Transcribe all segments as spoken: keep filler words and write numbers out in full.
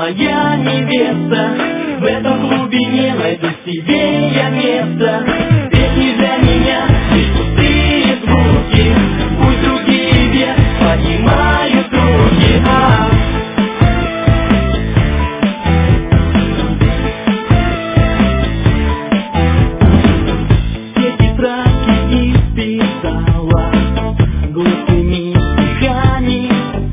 моя невеста. В этом клубе не найду себе я места. Песни для меня лишь пустые звуки. Пусть другие вверх поднимают руки. А все тетрадки исписала глупыми стихами.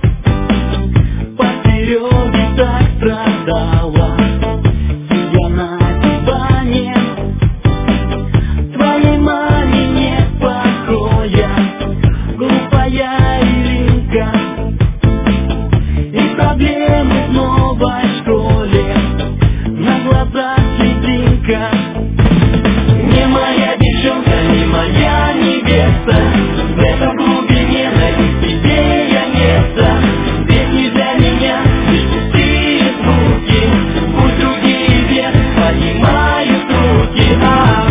Поперек так страдала, сидя на диване. Твоей маме нет покоя, глупая Иринка. И проблемы в новой школе, на глазах слезинка. Не моя девчонка, не моя невеста. В этом клубе не найду себе я места. Песни для меня лишь пустые звуки. Пусть другие вверх поднимают руки. А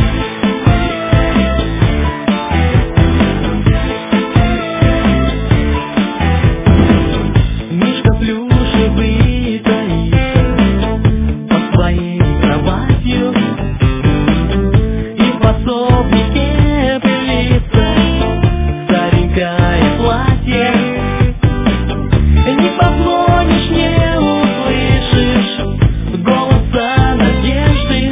мишка плюшевый таится под своей кроватью, и в пособнике пылится старенькое платье. Не позвонишь, не услышишь голоса надежды,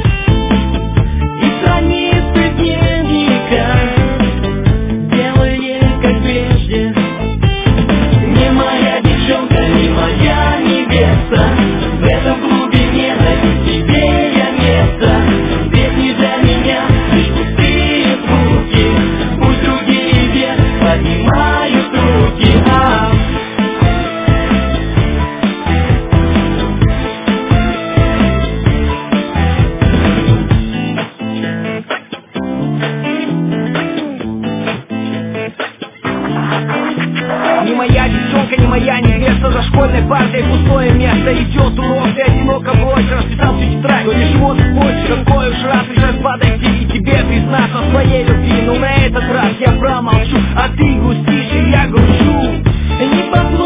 и страницы дневника белые, как прежде. Не моя девчонка, не моя невеста. В этом клубе не найду себе я места. Песни для меня лишь пустые звуки. Пусть другие вверх поднимают руки. А Не моя девчонка, не моя невеста. За школьной партой пустое место. Идет урок, ты одиноко брось. Расписал всю тетрадь, но лишь вот хочешь. Какой уж раз решать подойти и тебе признаться в своей любви. Но на этот раз я промолчу, а ты грустишь и я грущу. Не позволь